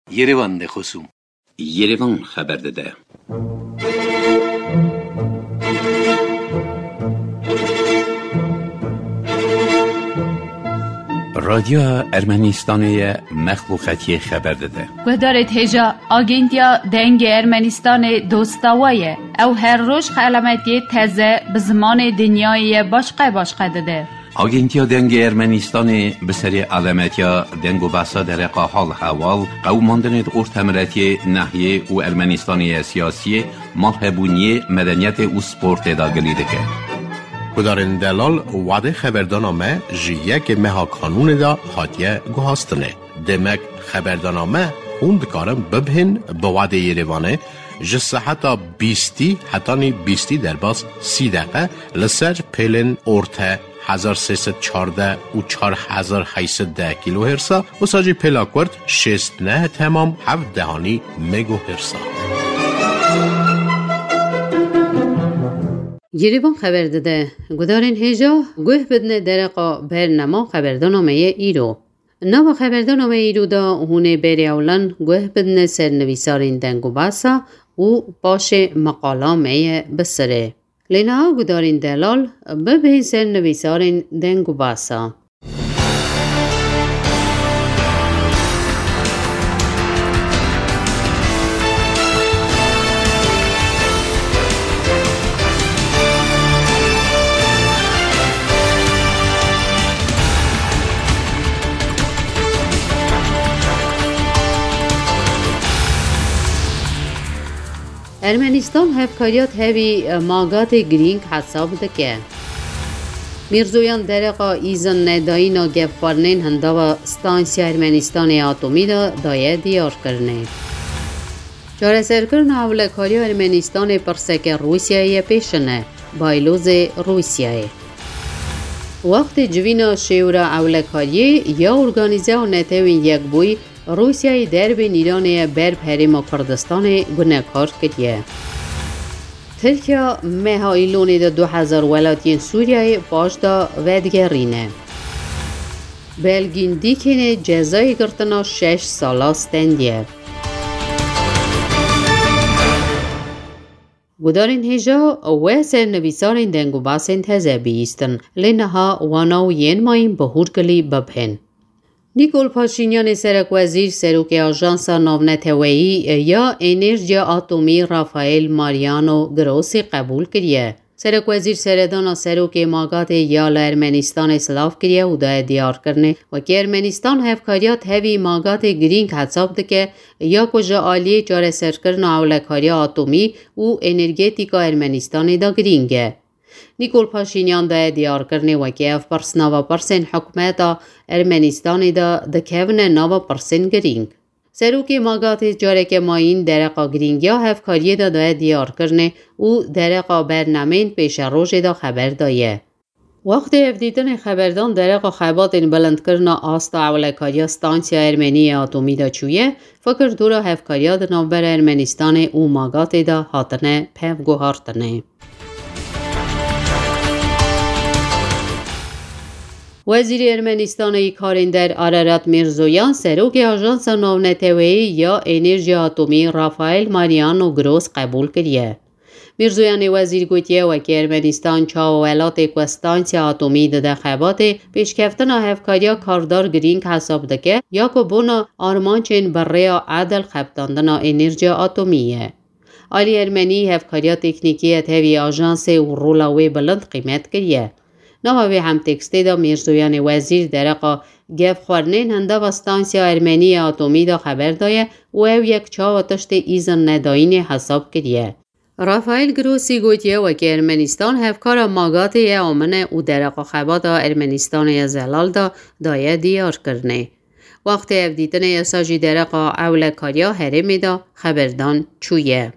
Yerevan de خصوم Yerevan خبر داده. رادیو ارمنستان مخلوقاتی خبر داده. گذارت هجا آگنتیا دنگ ارمنستان دوستاویه او هر روز علامتی تازه به زمان دنیای باشقه داده. آگنتیا دنگ ارمنستان به سری علامتیا دنگ و بحثا در حال حوال قوماندن ارتمرتی ناحیه و ارمنستان سیاسی مالهبونی مدنیت و سپورت داگلی دکه. کدارن دلال وعده خبردانامه جیه که مها کانون دا حاتیه گوهاستنه. دمک خبردانامه خوند کارم ببهن به وعده یریوانه جسه حتی 20 در باز 30 دقیقه لسر پیلن ارته 1314 و 4810 کیلو هرسا و ساجی پیلاکورد 69 تمام 7 دهانی مگو هرسا. یریوان خبر داده گدارن هجا گوه بدنه درقا برنما خبردانامه ایرو نوا خبردانامه ایرو دا هونه بری اولان گوه بدنه سرنویسارین دنگو باسا و باش مقالامه بسره لینا گدارین دلال به سرنویسارین دنگو باسا ارمنستان هفکاریات هوی ماگات گرینگ حساب دکه. میرزویان درقا ایزن ندایینا گفارنین هنداوا ستانسی ارمنستان آتومی دا دایه دیار کرنه. چاره سرکرن اولکاری ارمنستان پرسک روسیای پیشنه بایلوز روسیای. وقت جوینا شیورا اولکاری یا ارگانیزه و نتوین یک بوی روسیای درب نیران برب حریم و کردستان گناهکار کردیه. ترکیه مهایلونی دا 2000 ولایتین سوریای باش دا ودگرینه. بلگین دیکنه جزای گرتنا 6 سالا ستندیه. گدارین هجا و سرنویسارین دنگو باسین تزه بیستن لینها واناو ین ماین بهور گلی ببهن. نیکول پاشینیان سرک وزیر سروک آژانس ناونت هوایی یا انرژیا آتومی رافائل ماریانو گروسی قبول کریه. سرک وزیر سردان سروک ماگات یال ارمنستان اسلاف کریه و دای دیار کرنه و که ارمنستان هفکاریات هوی ماگات گرینگ حساب دکه یا کجا آلیه جاره سرکرن اولکاری آتومی و انرژیتیکا ارمنستان دا گرینگه. نیکول پاشینیان دا دیار کرنه و که اف پرس 9% حکومت ارمنستان دا دکهون 9% گرینگ. سروک ماگات جاره که ماین درقا گرینگ یا هفکاری دا دیار کرنه و درقا برنامین پیش روش دا خبر دایه. وقت افدیدن خبردان درقا خبات بلند کرنا آستا اولکاری ستانسی ارمنی آتومی دا چویه فکر دورا هفکاری دا نوبر ارمنستان و ماگات دا حاطنه پیو گوهارتنه. وزیر ارمنستان کارندر آرارات میرزویان سروک آژانس ناونت هوایی یا انرژی آتومی رافائل ماریانو گروس قبول کریه. میرزویان وزیر گوتیه و که ارمنستان چاو ولات کوستانسی آتومی ده خبات پیشکفتن هفکاریا کاردار گرینگ حساب دکه یا که بونا آرمانچین بریا عدل خبتاندن انرژی آتومیه. آلی ارمنی هفکاریا تکنیکیت هوی آژانس و رولاوی بلند قیمت کریه. نوابی هم تکسته دا میرزویان وزیر درقا گف خورنین هنده و ستانسیا ارمنی آتومی دا خبر دایه و او یک چاو تشت ایزن نداین حساب کریه. رافائل گروسی گوتیه و که ارمنستان هفکار ماگات یه آمنه و درقا خبات ارمنستان یه زلال دا دایه دیار کرنه. وقت افدیدن یساجی درقا اولکاریا حرمی دا خبردان چویه.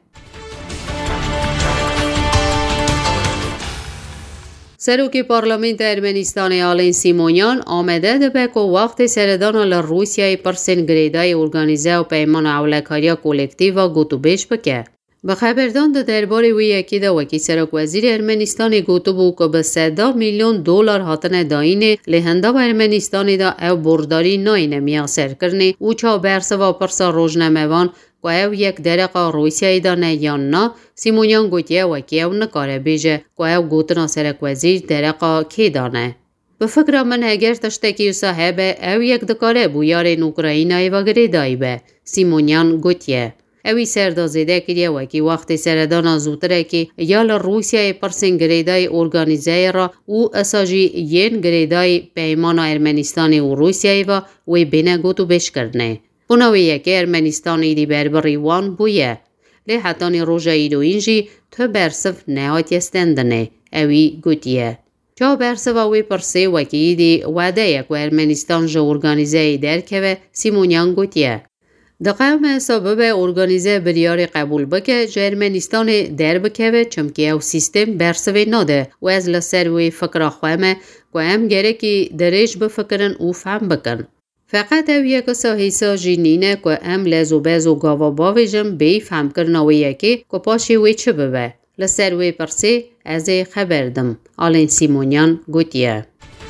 سروک پارلمنت ارمنستان آلین سیمونیان آمده ده بک و وقت سردان لروسیای پرسن گریدای ارگانیزه و پیمان اولکاریا کولکتیو و گوتو بیش بکه. به خبردان درباره وی یکی دا وکی سرک وزیر ارمنستان گوتو بو که به 100 میلیون دلار هاتن داینه لهنده و ارمنستان دا او برداری ناینه میاسر کرنه او چا برسه و پرسا روزنامه‌وان که او یک درقا روسیایی دا نه یا نه سیمونیان گوتیه وکی او نکاره بیجه که او گوتنا سرک وزیر درقا کی دانه. به فکر من اگر تشتکی صاحبه او یک دکاره بویارین اوکراینای و گریدایی به سیمونیان گوتیه. اوی سردازیده کریه وکی وقتی سردانا زودره که یال روسیای پرسین گریدای ارگانیزه را او اساجی ین گریدای پیمان ارمنستانی و روسیای و وی بینه گوتو بش کرنه. بناوی یکی ارمنستانی دی بربری وان بویه. لی حتانی روژا ایدو اینجی تو برسف نهاتی استندنه. اوی گوتیه. چا برسه و وی پرسه وکی دی وعده یک و ارمنستان جا ارگانیزه در که سیمونیان گوتیه. دقیقا سبب ارگانیزه بریار قبول بکه جا ارمنستان در بکه چمکی او سیستم برسوی ناده و از لسر وی فکر خوامه که هم گره که درش بفکرن او فهم بکن. فقط او یک ساحیسا جینینه که هم لزو بزو گاوا باویجم بی فهم کرنوی یکی که پاشی وی چه ببه. لسر وی پرسی از خبردم. آلین سیمونیان گوتیه.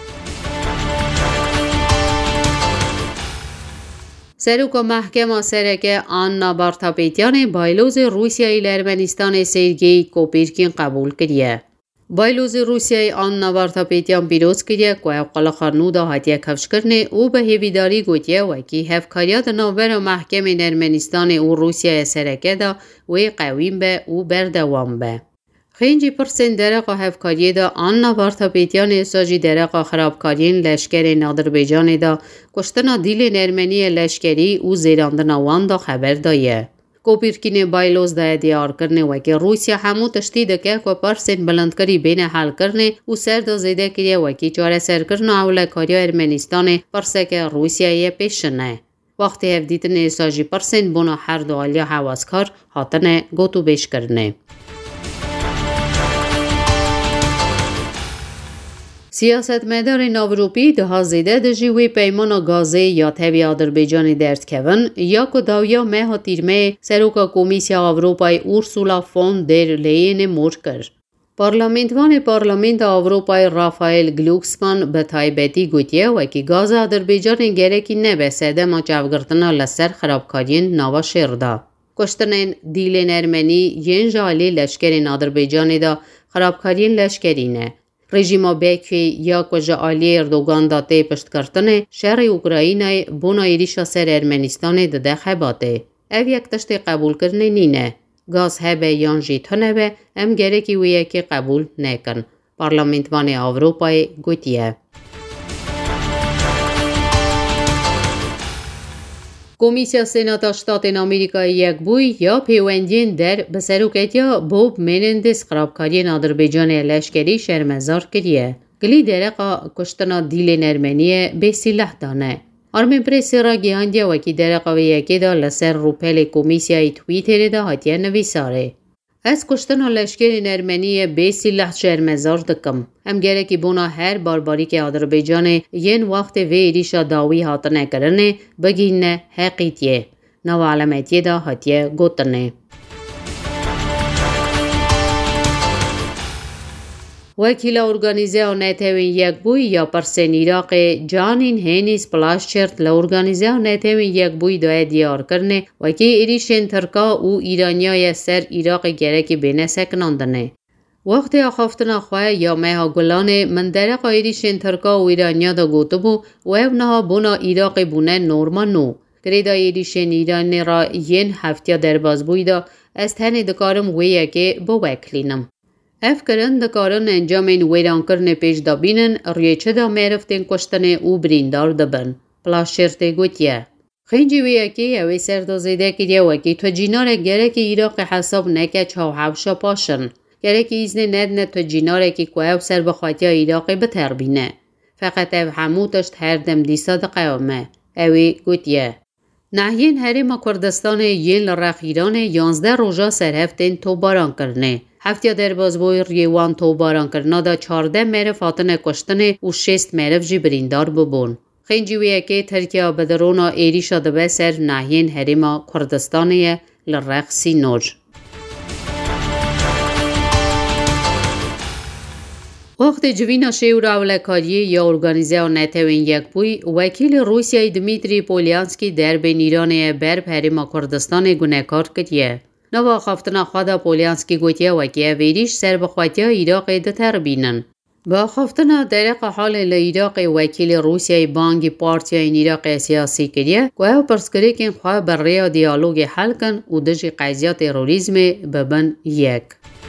سروک محکمه سرکه آنا بارتاپیتیان بایلوز روسیای لرمنستان سرگی کوپیرکین قبول کریه. بایلوز روسیای آنا بارتاپیتیان پیروز کریه که اوقال خانو دا حتیه کفش کرنه او به هیویداری گوتیه وکی هفکاریات نوبر محکمه لرمنستان او روسیای سرکه دا وی قویم به او بردوام به. خینجی پرسین درقا هفکاری دا آنا بارتاپیتیان اساجی درقا خرابکارین لشکر نادربیجان دا کشتنا دیل ارمنی لشکری او زیراندن وان دا خبر دایه. کوپیرکین بایلوز دا دیار کرنه وکی روسیا همو تشتیده که پرسین بلندکری بین حل کرنه او سر دا زیده کریه وکی چاره سر کرنه اولکاری ارمنستان پرسه که روسیای پیشنه. وقتی هفدیتن اساجی پرسین بنا هر دو آلیا حواسکار حاتن گوتو بیش کرنه. سیاستمدار ناوروپی ده زیده دجیوی پیمان گازه یا تبی آذربایجان درد کون یا که داویا مه تیرمه سروکا کمیسیا آوروپای اورسولا فون در لین مور کرد. پارلمنت آوروپای رافائل گلوکسمان به تایبتی گوتیه و که گاز آذربایجان گرکی نبسده ما چاوگرتنا لسر خرابکارین نوا شرده. کشتن دیلین ارمنی ین جالی لشکر آذربایجان دا خرابکارین لشکرینه. رژیم بیکی یا کجا آلی اردوگان داته پشت کردن شهر اوکراینای بونا ایریشا سر ارمنستان دده خباته. او یک تشت قبول کرنه نینه. گاز هبه یان جیتونه به ام گره که ویه که قبول نکن. پارلمنتوان آوروپای گوتیه. کمیسیا سنات شتات آمریکای یک بوی یا پیوندین در به سروکتیا بوب منندس خرابکاری آذربایجان لشکری شرمزار کریه. گلی درقا کشتنا دیل ارمنی به سلاح دانه. آرمین پریس را گیاندیا وکی درقا و یکی دا لسر روپل کمیسیای تویتر دا هاتیه نویساره. از کشتنا لشکر ارمنی به سلاح شرمزار دکم. هم گره که بونا هر بارباری که آذربایجان ین وقت وی ریشا داوی هاتنه کرنه بگینه حقیقیه. نو علامتیه دا هاتیه گوتنه. وکیل ارگانیزه نتوین یک بوی یا پرسن عراق جانین هینیس پلاشچرت لارگانیزه نتوین یک بوی دای دیار کرنه وکی ایریشن ترکا او ایرانیای سر عراق گرکی بینه سکناندنه. وقتی آخافتنا خواه یا مها گلانه من درق ایریشن ترکا و ایرانیا دا گوتو بو و اونها بونا عراق بونه نورمانو. گریدا ایریشن ایرانی را ین هفتیا درباز بوی دا از تن دکارم ویه که بو وکلینم. افکران دکاران انجام این ویران کرن پیش دا بینن ریچه دا میرفتین کشتن او بریندار دبن. پلاشرت گوتیه. خینجی ویه که اوی سردازیده کریه وکی تو جینار گره که ایراق حساب نکه چاو حوشا پاشن. گره که ایزنه ندنه تو جیناره که کوه سر بخواتی ایراقی بتربینه. فقط او همو تشت هر دم دیسا دا قیامه. اوی گوتیه. نحیین حریم کردستان یین لرخ ایران 11 روژا سرهفتین تو باران کرنه. هفتیا درباز بوی ریوان تو باران کرنا دا 14 مرف آتن کشتن و 6 مرف جی بریندار ببون. خینجویه که ترکیه بدرونا ایریشا دبه سر نحیین حریم کردستان لرخ سینوج. وقت جوینا شیور اولکاریه یا ارگانیزه نتوین یک بوی وکیل روسیای دمیتری پولیانسکی در بین ایران بر پریما کردستان گناهکار کردیه. نوا خفتنا خدا پولیانسکی گوتیه وکیه ویریش سر بخواتیا ایراق دتر بینن. با خفتنا درق حال لایراق وکیل روسیای بانگی پارتیای ایراق سیاسی کردیه که پرسکری کن خواه بر ریا دیالوگ حل کن و دجی قضیه تروریسم ببن یک.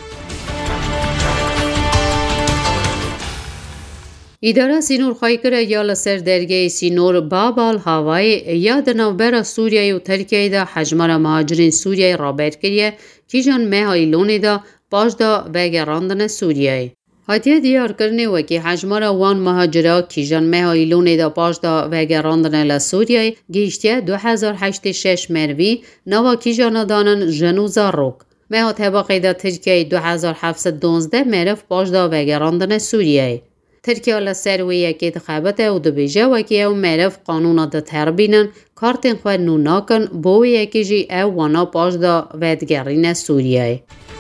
اداره سینور خواهی کرده یا لسر درگه سینور بابال هاوای یا دنوبر سوریه و ترکیه دا حجمار مهاجرین سوریه رابط کریه که جان مهایی لونه دا باش دا وگراندن سوریه. حتیه دیار کرنه و که حجمار وان مهاجره که جان مهایی لونه دا باش دا وگراندن لسوریه گیشتیه 2086 مروی نوا که جان دانن جنوزا روک. مها طبقه دا ترکیه 2712 مرف باش دا وگراندن سوریه. ترکیه لسرویه که تخابته و دبیجه و که او معرف قانونا دا تربینن کارتن خواه نوناکن بویه که جی او وانا پاش دا ویدگرین سوریه.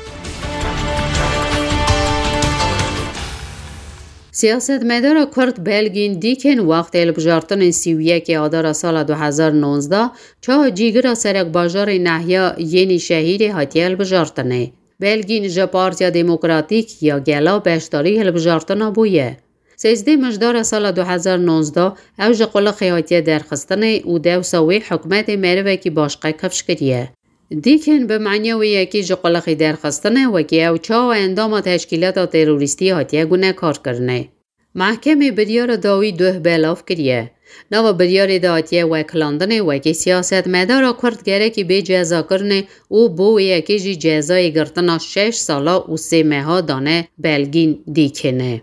سیاست مدار کرد بلگین دیکن وقت البجارتن 31 آذر سال 2019 چه جیگر سرک باجار نحیا یعنی شهیر هاتی البجارتنه. بلگین جا پارتیا دموکراتیک یا گلا بشتاری البجارتنا بویه. 13 مجدار سال 2019 اوج قلق حیاتی درخستنه و دو سوی حکمت مروه که باشقه کفش کریه. دیکن به معنی ویه که جقلق درخستنه و که او چا و اندام تشکیلات تروریستی هاتیه گونه کار کرنه. محکمه بریار داوی دوه بلاف کریه. نو بریار داتیه و کلاندنه و که سیاست مدار کرد گره که به جزا کرنه و بویه که جی جزای گرتنا 6 سالا و 3 ماه دانه بلگین دیکنه.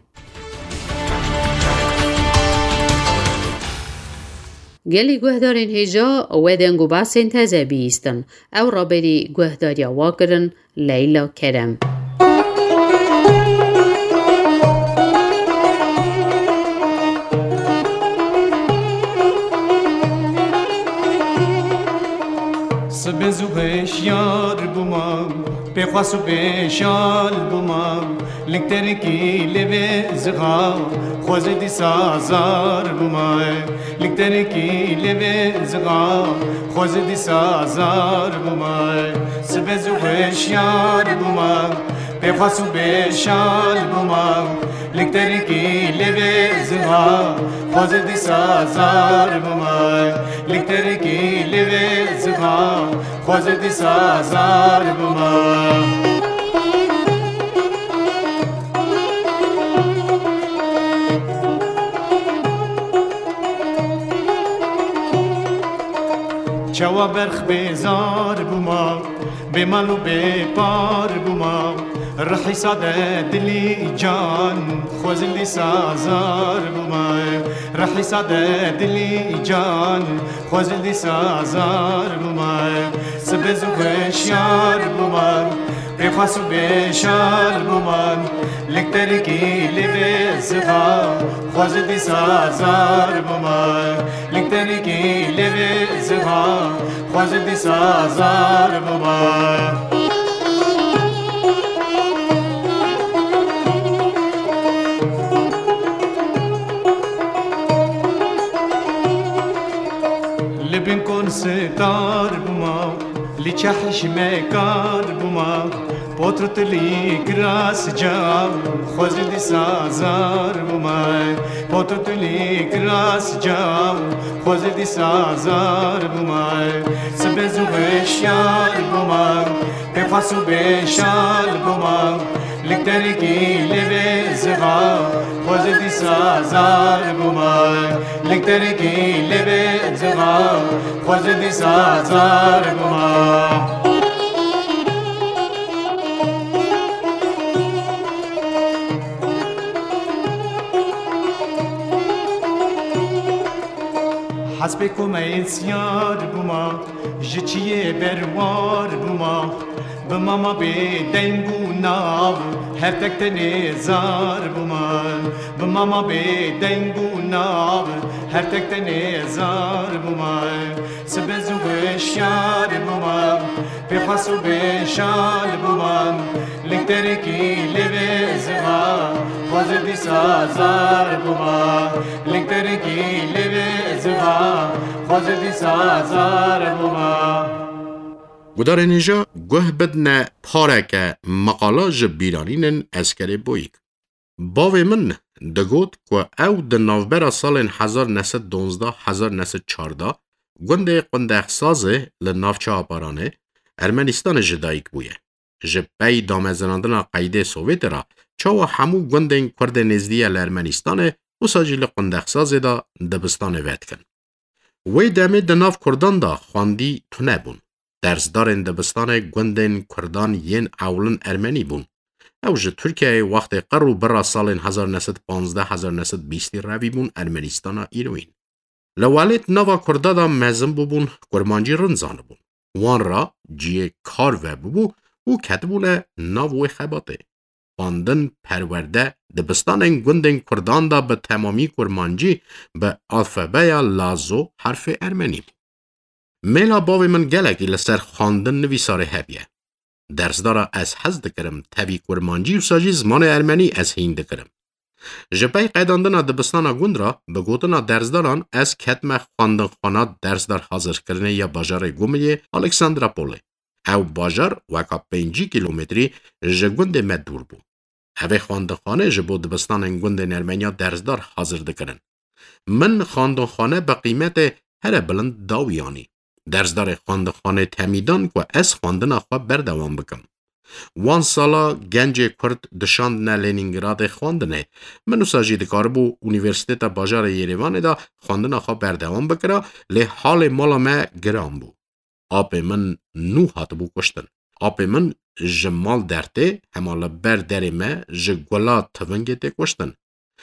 گلی گوهدارین هجا و دنگو باسین تازه بیستن او را بری گوهداری واکرن لیلا کرم. سبزو بشیار بومم بخواسو بشال بومم لکتر کی لبه زغا خوزدی سازار بومم لکتر کی لبه زغا خوزدی سازار بومم سبزو بشیار بومم بخواسو بشال بومم لکتر کی لبه زغا خوزدی سازار بومم لکتر کی لبه زغا خوزدی سازار بومم چوا برخ بیزار بوما به مالو به پار بوما رحی ساده دلی جان خوزلی سازار بوما رحی ساده دلی جان خوزلی سازار بوما سبزو بشیار بوما بخواسو بشال بوما لکتر کی لبه زغا خوزدی سازار بوما لکتر کی لبه زغا خوزدی سازار بوما لبن کن ستار بوما لیچحش مکار بوما پوترت لی گراس جام خوزدی سازار بوما پوترت لی گراس جام خوزدی سازار بوما سبزو بشیار بوما بخواسو بشال بوما لکتر کی لبه زغا خوزدی سازار بوما لکتر کی لبه زغا خوزدی سازار بوما حسب کم انسیار بوما جچیه بروار بوما به ماما به دنگو ناو هر تک نزار بومان به ماما به دنگو ناو هر تک نزار بومان سبزو به شار بومان به خاصو به شال بومان لکتر کی لبزها خوزدی سازار بومان لکتر کی لبزها خوزدی سازار بومان گدار نیجا گوه بدن پارک مقالا جبیرانین اسکری بویک. باوی من دگوت که او د نوبر سال 1912-1914 گنده قندخسازه لنافچه آپارانه ارمنستان جدایک بویه. جبهی دامزراندن قیده سوویت را چاو همو گنده کرد نزدیه لارمنستان و ساجیل قندخسازه دا دبستان وید کن. وی دمه دناف کردان دا خواندی تونه بون. درسدارن دبستان گندن کردان ین اولن ارمنی بون. او جه ترکیه وقت قرو برا سال 1915-1920 روی بون ارمنستان ایروین. لوالت نوا کرده دا مزم بون کرمانجی رنزان بون. وان را جیه کار و بو و کتبونه ناوی خباته. خواندن پرورده دبستان گندن کردان دا به تمامی کرمانجی به الفبای لازو حرف ارمنی بود. میلا باوی من گلگی لسر خواندن نویساره هبیه. درس داره از حز دکرم تاوی کرمانجی و ساجی زمان ارمنی از هین دکرم. جبهی قیداندن دبستان گند را به گوتنا درس داران از کتم خواندن خانات درس دار حاضر کرنه یا باجار گومیه الکساندراپوله. او باجار وکا 5 کیلومتری جگند مدور بو. اوه خواندن خانه جبو دبستان گند ارمنیا درس دار حاضر دکرن. من خواندن خانه به قیمت هر بلند داویانی. درسدار خواندخانه تمیدان که از خواندن آخوا بردوام بکم. وان سالا گنج کرد دشاند نه لینینگراد خواندنه. منو ساجید کار بو اونیورسیتت باجار یریوان دا خواندن آخوا بردوام بکرا لی حال مالا ما گرام بو. آپ من نو هات بو کشتن. آپ من جمال درته همالا بر دری ما جگولا تونگه تی کشتن.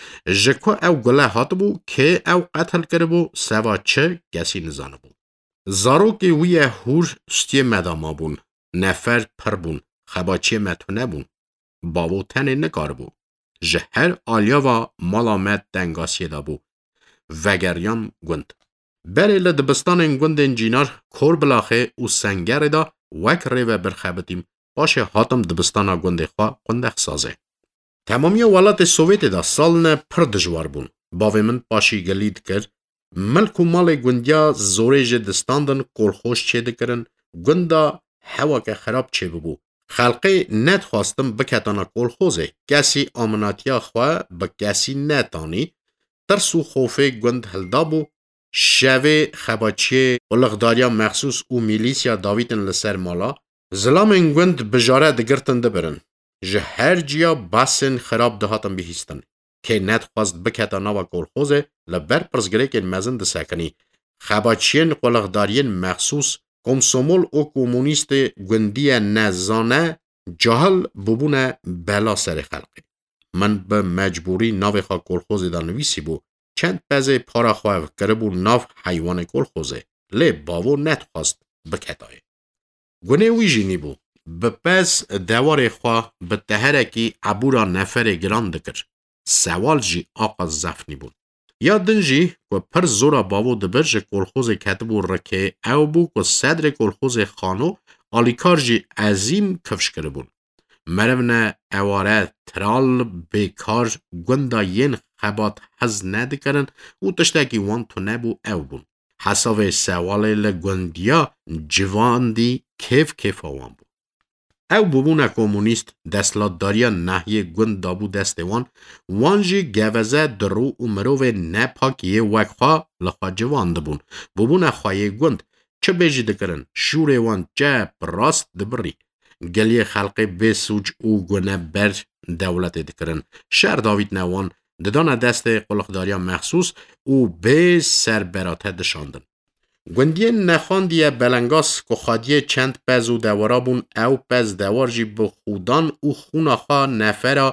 جکو او گله هات بو که او قتل کربو سوا چه کسی نزانه بو. زاروکی وی هور ستی مداما بون. نفر پر بون. خباچی متونه بون. باو تنه نکار بو. جهر آلیا و مالامت دنگاسیه دا بو. وگریان گند. بری لدبستان گند انجینار کور بلاخه او سنگر دا وک ریوه برخبتیم باشه هاتم دبستان گند خواه قندخ سازه. تمامی ولات سوویت دا سالن پر دجوار بون. باوی من پاشی گلید کرد. ملک و مال گندیا زوره جه دستاندن کلخوش چه دکرن گندا هوا که خراب چه ببو. خلقه نت خواستم بکتانا کلخوزه. کسی آمناتیا خواه با کسی نتانی ترسو خوفه گند هلدابو شوه خباچه قلقداریا مخصوص او میلیسیا داویتن لسر مالا زلام این گند بجاره دگرتن دبرن. جه هر جیا باسن خراب دهاتن بهیستن. که نت خواست بکتانا و کلخوزه لبر پرزگره که مزن دسکنی. خباچین قلقدارین مخصوص کمسومول او کمونیست گندی نزانه جهل ببونه بلا سر خلقه. من به مجبوری ناو خواه کلخوزه دا نویسی بو چند پزه پارا خواه کربو ناو حیوان کلخوزه لی باو نت خواست بکتای. گونه ویجینی بو به پس دوار خواه به تهرکی عبورا نفر گران دکر. سوال جی آقا زفنی بود. یا دنجی که پر زورا باو دبرج کلخوز کتبو رکه او بو که صدر کلخوز خانو آلیکار جی عظیم کفش کرده بود. مرونه اواره ترال بیکار گندا ین خبات حز ندکرن و تشتاکی وان تو نبو او بون. حساب سوال لگندیا جوان دی کیف آوان بود. او ببونه کمونیست دستلاتداریا نحیه گند دابو دستوان وانجی گوزه درو و مروو نپاکیه وکخوا لخوا جوان دبون. ببونه خواهی گند چه بیجی دکرن شوره وان چه راست دبری. گلیه خلقه بسوج او گونه بر دولت دکرن. شهر داوید نوان ددان دست قلقداریا مخصوص او به سر براته دشاندن. گندیه نخاندیه بلنگاس که خادیه چند پز و دوارا بون او پز دوار جی بخودان او خوناخا نفره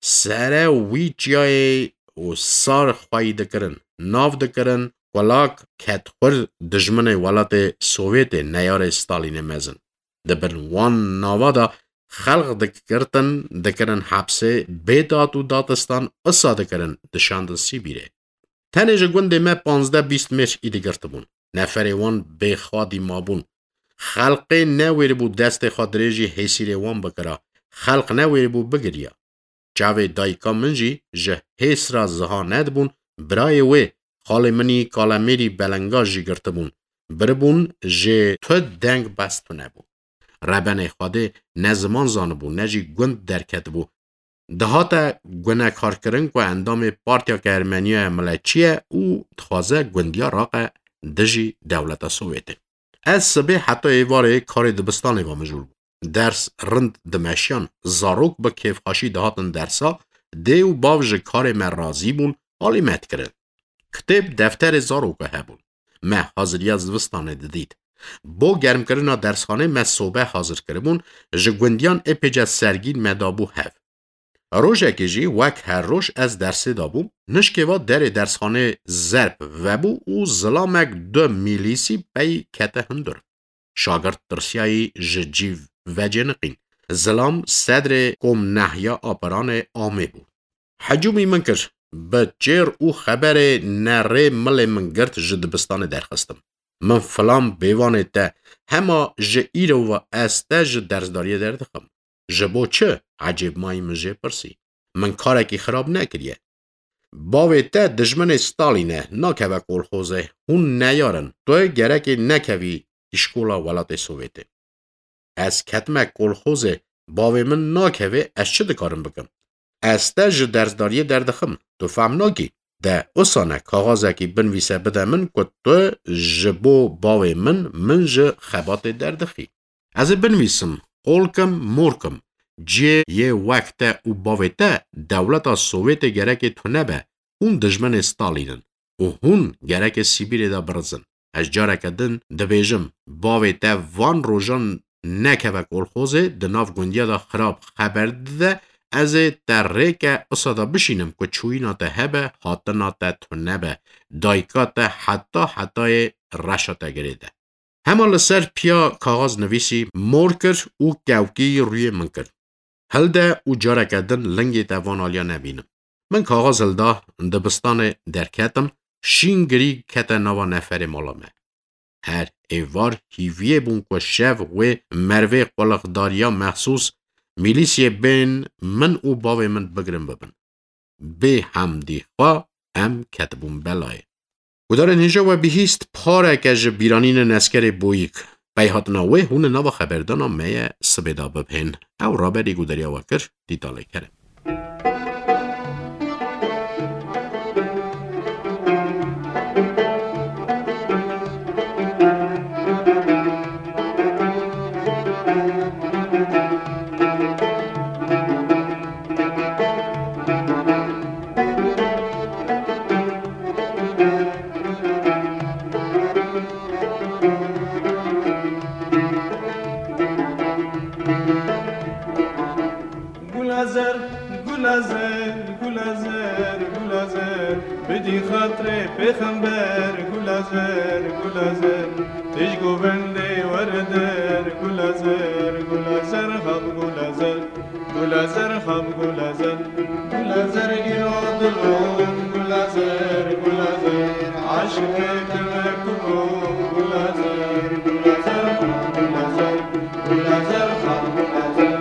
سره وی جای و سار خواهی دکرن. ناف دکرن ولاک کتخور دجمن ولات سوویت نیار ستالین مزن. دبن وان نوادا خلق دکرتن دکرن حبسه بیدات و داتستان اصا دکرن دشاندن سیبیره. تنه جگونده ما 15-20 مش ایدی گرتبون. نفر وان بخوادی مابون. خلق نویر بو دست خادریجی حیسیر وان بکرا. خلق نویر بو بگریا. جاوی دایکا منجی جه حیس را زها ندبون برای وی خال منی کالمیری بلنگا جی گرتبون. بربون جه تو دنگ بستو نبون. ربن خواده نزمان زانبو نجی گوند درکت بو. دهاتا گونه کار کرن که اندام پارتیا که ارمنیا ملچیه او تخوازه گوندیا راقه دجی دولتا سوویته. از سبه حتی ایواره کار دبستان ایوا مجور بو. درس رند دمشیان زاروک با کیف خاشی دهاتن درسا دیو باوش کار من رازی بون حالی مت کرن. کتب دفتر زاروک هبون. ما حاضری از دبستان دید. با گرم کردن درسخانه ما صوبه حاضر کربون جگوندیان اپیج از سرگین مدابو هف. روژه که جی وک هر روش از درس دابو نشکیوا در درسخانه زرب وبو و ظلامک 2 میلیسی بی کته هندر. شاگرد درسیایی جیو و جنقین. ظلام صدر کم نحیا آپران آمه بو. حجومی منکر به چیر او خبر نره مل منگرد جدبستان درخستم. من فلان بیوانه تا همه جه ایرو و استه جه درزداری دردخم. جه بو چه؟ عجیب مایی من جه پرسی. من کارکی خراب نکریه. باوی تا دجمن ستالینه ناکوه کلخوزه هون نیارن توی گرکی نکوی اشکولا ولات سوویته. از کتمه کلخوزه باوی من ناکوه از چه دکارم بکم؟ استه جه درزداری دردخم تو فهم ناکی. ده اصانه کاغازه که بنویسه بده من که تو جبو باوی من جه خبات دردخی. از بنویسم قولکم مورکم جه یه وقت او باوی تا دولتا سوویت گرک تو نبه هون دجمن ستالینن و هون گرک سیبیر دا برزن. از جاره کدن دبیجم باوی تا وان روژان نکوه کلخوزه دناف گندیا دا خراب خبر ده از در ریک اصادا بشینم که چوینا تا هبه حاطنا تا تو نبه دایکا تا حتی رشا تا گریده. همه لسر پیا کاغاز نویسی مور کر او کوکی روی من کر. هلده او جاره کدن لنگی تا وان آلیا نبینم. من کاغاز هلده دبستان درکتم شینگری کتا نوا نفر مالامه. هر ایوار هیویه بون که شف و مروه قلقداریا محسوس میلیسیه بین من او باوی من بگرم ببن. به همدی خواه ام کتبون بلای. و دارن هنجا و بهیست پاره که جه بیرانین نسکر بویک. بیهاتناوه هون نوا خبردانا میه سبیدا ببهن. او رابری گودریا وکر دیتاله کرم. بدي خاطري بخنبر گلازر تيج گوبندي وردر گلازر خب گلازر خب گلازر يوضلون گلازر عاشق تمكرو گلازر خب گلازر خب گلازر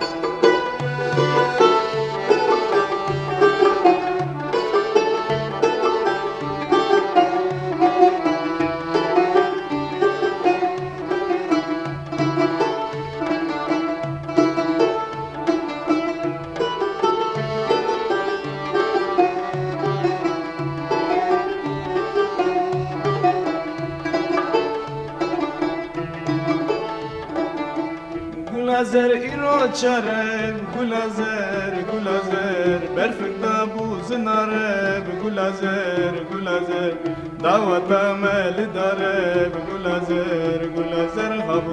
گلازر ایرو چاره گلازر برفک دابو زناره گلازر دعوت عمل داره گلازر خب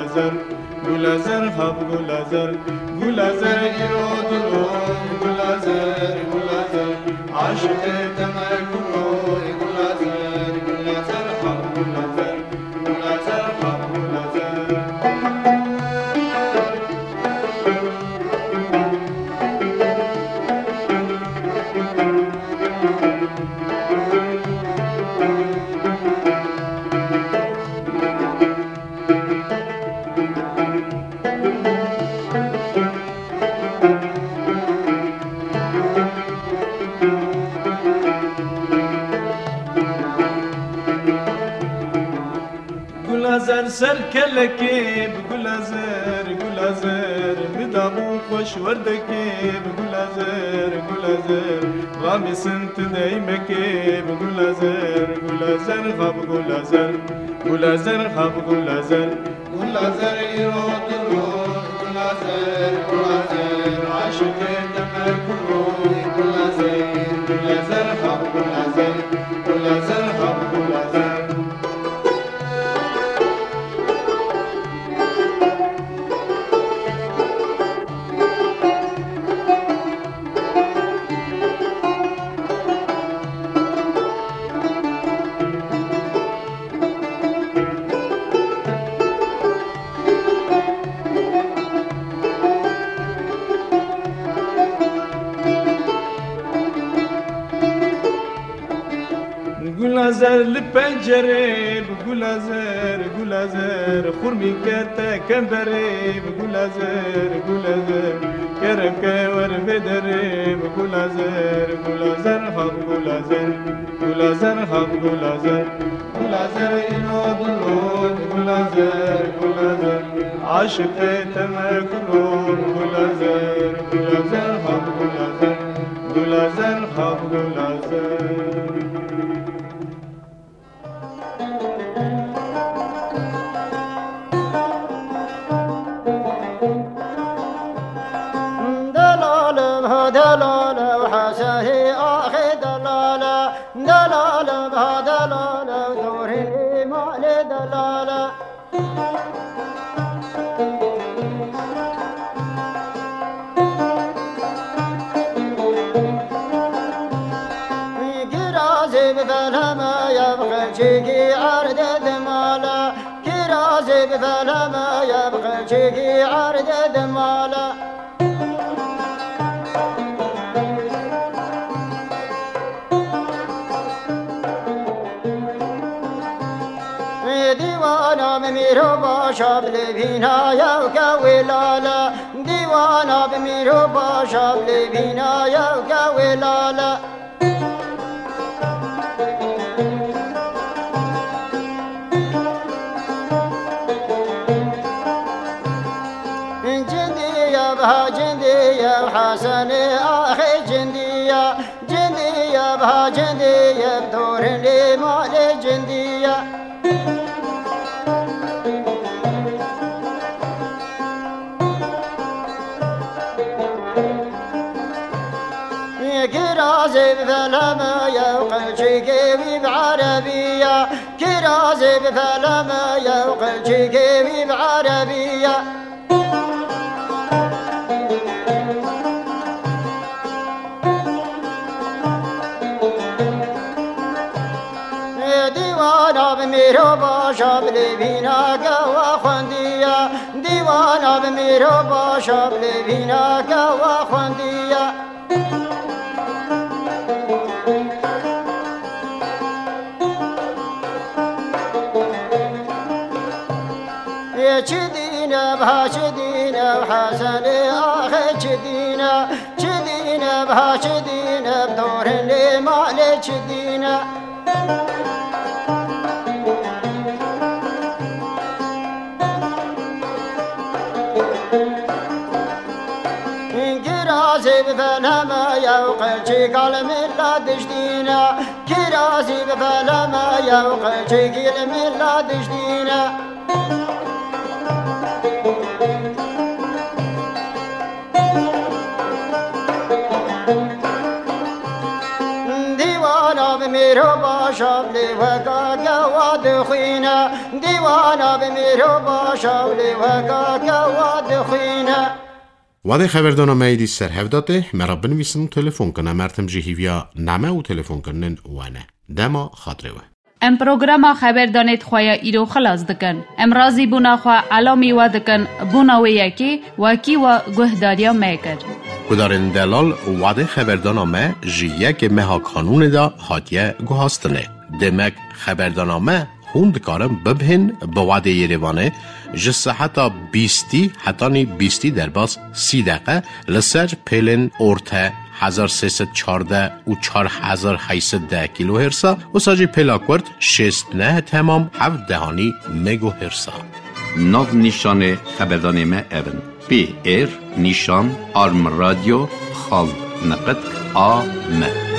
گلازر ایرو دلون گلازر عاشق تمکرو گلازر خب گلازر گلازر سر کلکی گلازر گلازر مدامو خوش وردکی گلازر گلازر رامی سنت دیمکی گلازر گلازر خب گلازر گلازر خب گلازر گلازر ایرو درو گلازر گلازر عاشق تمکرو گلازر گلازر خب گلازر گلازر خب گلازر گلازر لپنجره گلازر گلازر خورمی کتا کندره گلازر گلازر کرم که ور بدره گلازر گلازر خب گلازر گلازر خب گلازر گلازر اینو دلون گلازر گلازر عاشق تمکرون گلازر گلازر خب گلازر گلازر خب گلازر دلالة وحسه آخي دلالة دلالة بها دلالة دوري مال دلالة كرازي بفلما يبغى شيكي عرض دمالة كرازي بفلما يبغى شيكي عرض دمالة دیوانا بمیرو باشا بلبینا یوکا ولالا دیوانا بمیرو باشا بلبینا یوکا ولالا جندية بها جندية وحسن آخي جندية جندية بها جندية بدور لي مال جندية كرازي بفلما يوقل شيكي بعربية كرازي بفلما يوقل شيكي بعربية ديوانا بميرو باشا بلبينا قوا خندية ديوانا بميرو باشا بلبينا قوا خندية چدينا بها چدينا وحسن آخي چدينا چدينا بها چدينا بدور لي مال چدينا كرازي بفلما يوقع شيكال من لا دشدينا كرازي بفلما يوقع شيكال من لا دشدينا ديوانا بميرو باشا بلي وكا قواد خينا ديوانا بميرو باشا بلي وكا قواد خينا وادي خبردانامه دی سر هفداته مرا بنویسن تلفن کنه مرتم جهیویا نمه و تلفن کنن وانه دما خاطره و ام پروگراما خبردانیت خواه ایرو خلاص دکن ام رازی بونا خواه علامی و دکن بونا و یکی وکی و گهداریا میکر کدارن دلال وادي خبردانامه جیه که مها کانون دا هاتیه گوهاستنه دمک خبردانامه خوند کارم ببهن بواده یریوانه جسه حتی 20 حتی 20 در باز 30 دقیقه لسر پیلن ارته 1314 و 4810 کیلو هرسا و ساجی پیلاکورد 69 تمام 7 دهانی مگو هرسا. ناو نیشان خبردان ما اون پی ایر نیشان آرم رادیو خال نقد آ م